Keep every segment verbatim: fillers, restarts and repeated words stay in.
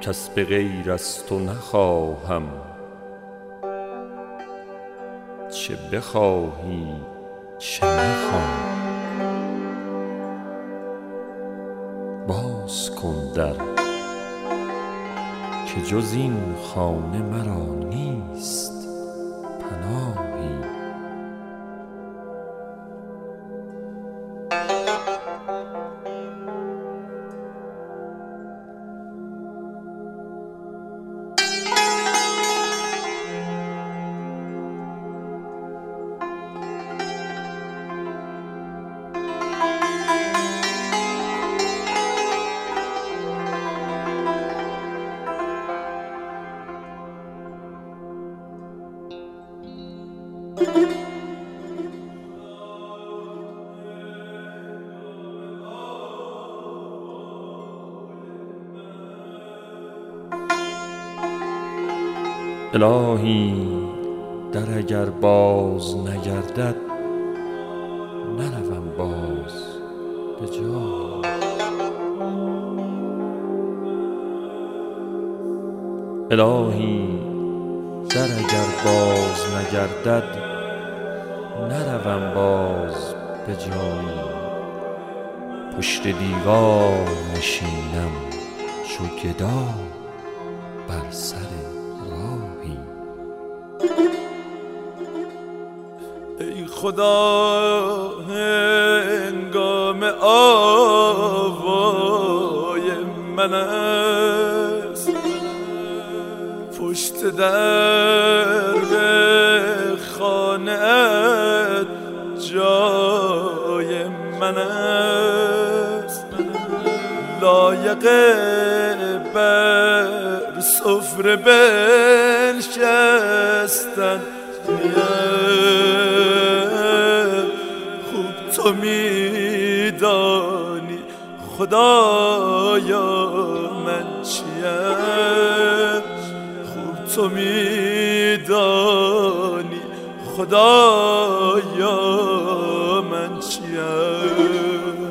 کس به غیر از تو نخواهم، چه بخواهی چه نخواهم. باز کن در که جز این خانه مرا نیست پناهی. الهی در اگر باز نگردد، نروم باز به جایی. الهی در اگر باز نگردد، نروم باز به جایی. پشت دیوار نشینم چو گدا بر سر راهی. ای خدا هنگام آوای من است، پشت در خانه‌ات جای من است. لایق بر سفره بنشستن خوب تو میدانی خدایا من چیم. خوب تو میدانی خدایا من چیم.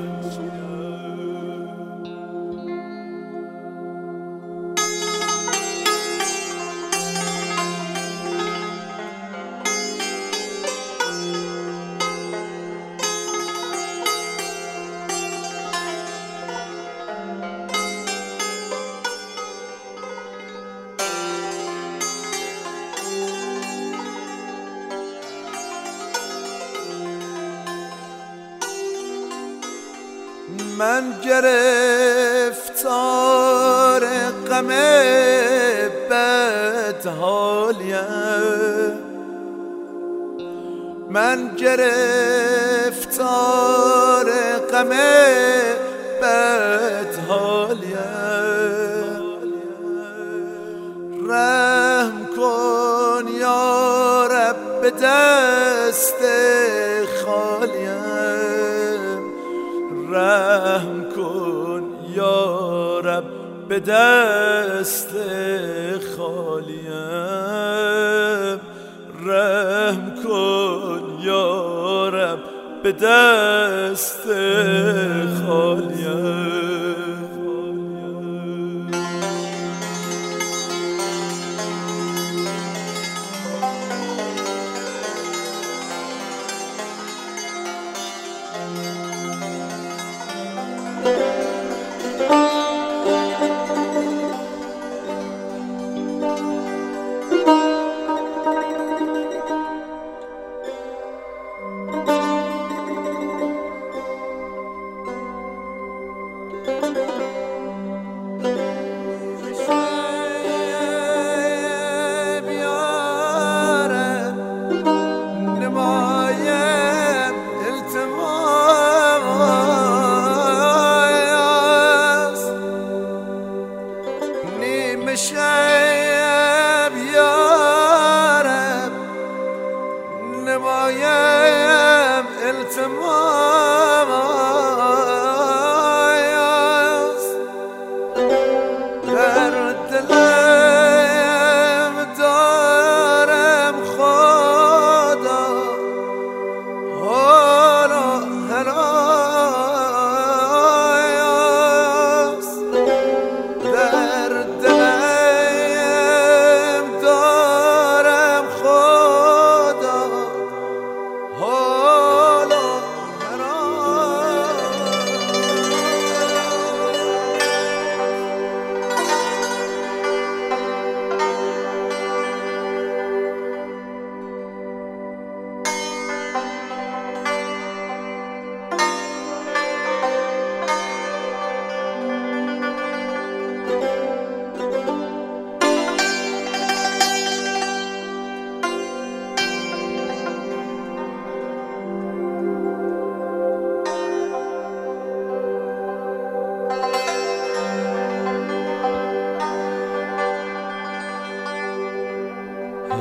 من گرفتار غم بدحالیم، من گرفتار غم بدحالیم. رحم کن یا رب به دست خالیم، رحم کن یا رب به دست خالیم. رحم کن یا رب به دست خالیم.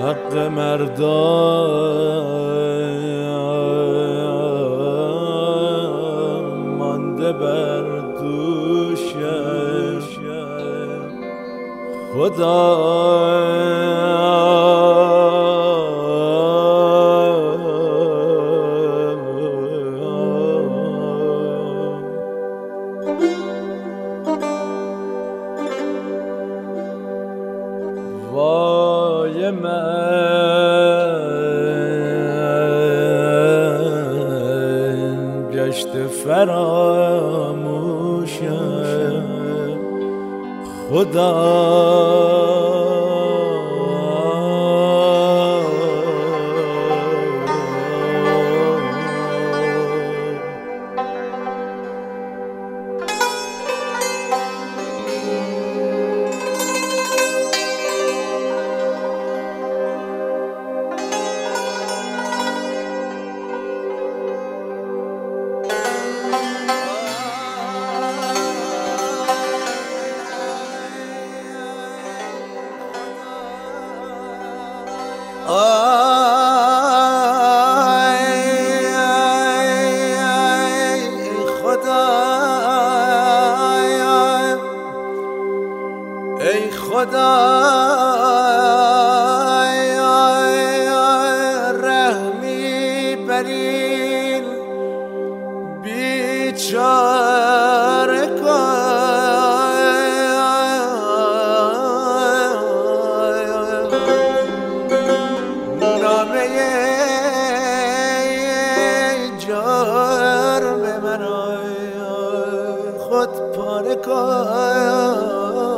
حق مردان مانده بر دوشم خدا وای من گشت فراموشم خدا ای خدا رحمی برین بیچاره کن نامه جرم من خود پاره کن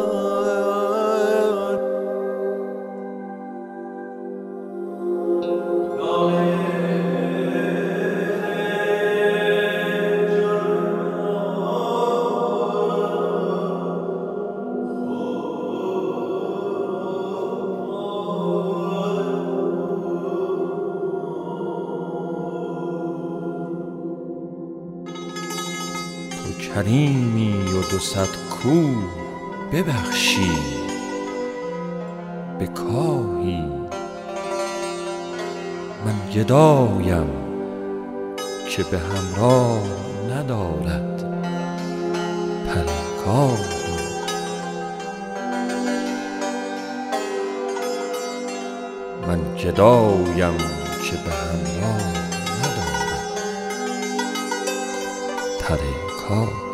کریمی و دو صد کوه ببخشی به کاهی من گدایم که به همراه ندارد پرکاهی من گدایم که به همراه ندارد پرکاهی